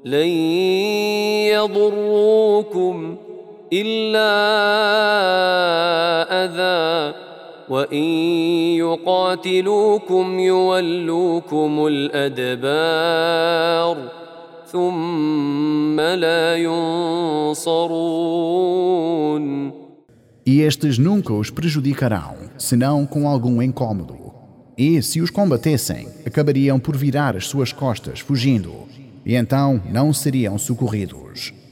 لن يضروكم إلا أذى وإن يقاتلوكم يولوكم الأدبار ثم لا ينصرون. E estes nunca os prejudicarão, senão com algum incômodo. E se os combatessem, acabariam por virar as suas costas fugindo, e então não seriam socorridos.